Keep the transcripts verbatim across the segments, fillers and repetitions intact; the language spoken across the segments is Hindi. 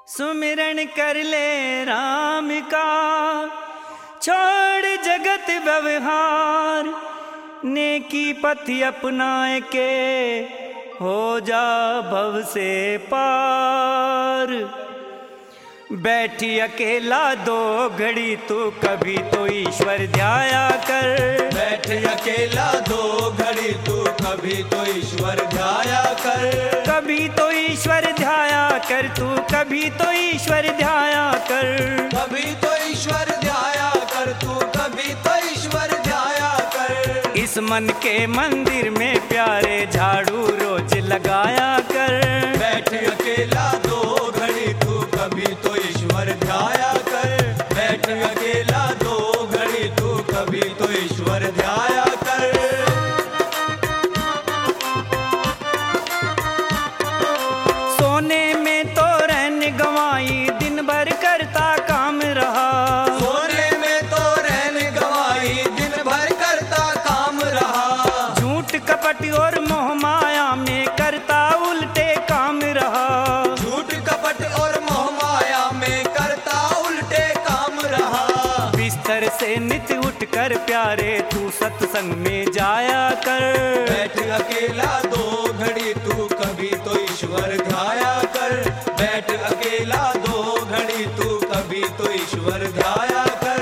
सुमिरन कर ले राम का, छोड़ जगत व्यवहार, नेकी पथि अपनाए के हो जा भव से पार। बैठी अकेला दो घड़ी तू कभी तो ईश्वर ध्याया कर। बैठ अकेला दो घड़ी तू कभी तो ईश्वर ध्याया कर। कभी तो ईश्वर ध्याया कर तू, कभी तो ईश्वर ध्याया कर। कभी तो ईश्वर ध्याया कर तू, कभी तो ईश्वर ध्याया कर। इस मन के मंदिर में प्यारे झाड़ू रोज लगाया कर। बैठ अकेला दो घड़ी तू कभी तो ईश्वर ध्याया कर। बैठ अकेला दो घड़ी तू कभी तो ईश्वर ध्याया कर। सोने में तो रैन गंवाई, दिन भर करता काम रहा। सोने में तो रैन गंवाई, दिन भर करता काम रहा। झूठ कपट और मोह माया में करता उल्टे काम रहा। झूठ कपट और मोह माया में करता उल्टे काम रहा। बिस्तर से नित उठकर प्यारे तू सत्संग में जाया कर। बैठ अकेला दो घड़ी तू कभी तो ईश्वर ध्याया कर। बैठ अकेला दो घड़ी तू कभी तो ईश्वर ध्याया कर।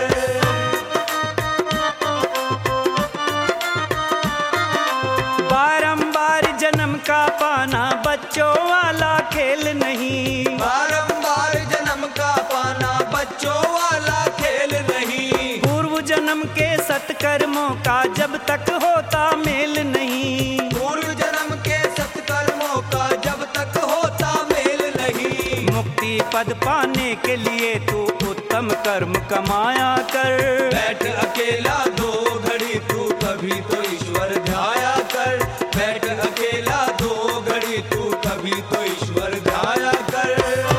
बारंबार जन्म का पाना बच्चों वाला खेल नहीं। बारंबार जन्म का पाना बच्चों वाला खेल नहीं। पूर्व जन्म के सत्कर्मों का जब तक होता मेल नहीं। पूर्व जन्म के सत्कर्मों का जब तक होता मेल नहीं। मुक्ति पद पाने के लिए तू उत्तम कर्म कमाया कर। बैठ अकेला दो घड़ी तू कभी तो ईश्वर ध्याया कर। बैठ अकेला दो घड़ी तू कभी तो ईश्वर ध्याया कर।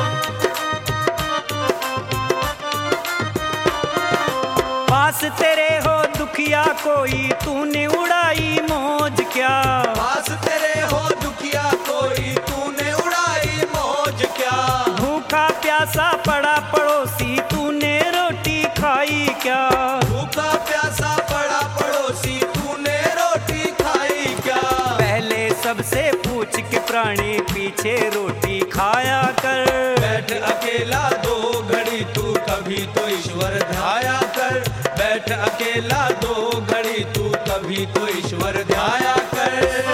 पास तेरे हो दुखिया कोई, तूने उड़ाई मौज क्या। पास तेरे हो दुखिया कोई, तूने उड़ाई मौज क्या। भूखा प्यासा पड़ा पड़ोसी, तूने रोटी खाई क्या। भूखा प्यासा पड़ा पड़ोसी, तूने रोटी खाई क्या। पहले सबसे पूछ के प्राणी पीछे रोटी खाया कर। बैठ अकेला दो घड़ी तू कभी तो ईश्वर ध्याया कर। बैठ अकेला दो घड़ी तू कभी तो ईश्वर ध्याया कर।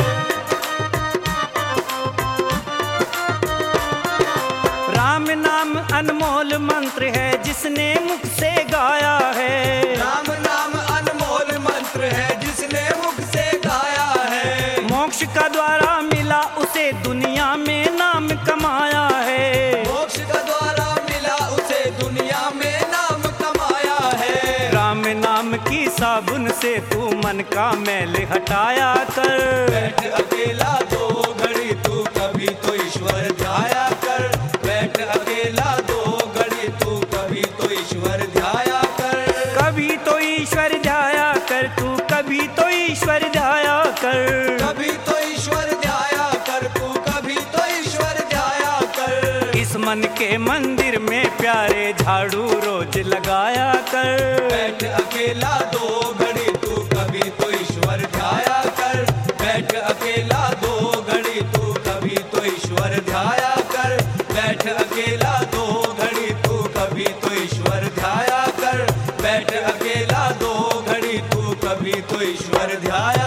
राम नाम अनमोल मंत्र है जिसने मुख से गाया है। राम नाम अनमोल मंत्र है जिसने मुख से गाया है। मोक्ष का द्वारा मिला उसे दुनिया में नाम कमाया है। मोक्ष का द्वारा मिला उसे दुनिया में नाम कमाया है। राम नाम की साबुन से तू मन का मैल हटाया कर। बैठ अकेला दो घड़ी तू कभी तो ईश्वर ध्याया कर। बैठ अकेला दो घड़ी तू कभी तो ईश्वर ध्याया कर। कभी तो ईश्वर ध्याया कर तू, कभी तो ईश्वर ध्याया कर। कभी तो ईश्वर ध्याया कर तू, कभी तो ईश्वर ध्याया कर। इस मन के मंदिर में प्यारे झाड़ू रोज लगाया कर। बैठ अकेला दो घड़ी तू कभी तो ईश्वर ध्याया कर। बैठ अकेला दो घड़ी तू कभी तो ईश्वर ध्याया कर। बैठ अकेला दो घड़ी तू कभी तो ईश्वर ध्याया कर। बैठ अकेला दो घड़ी तू कभी तो ईश्वर ध्याया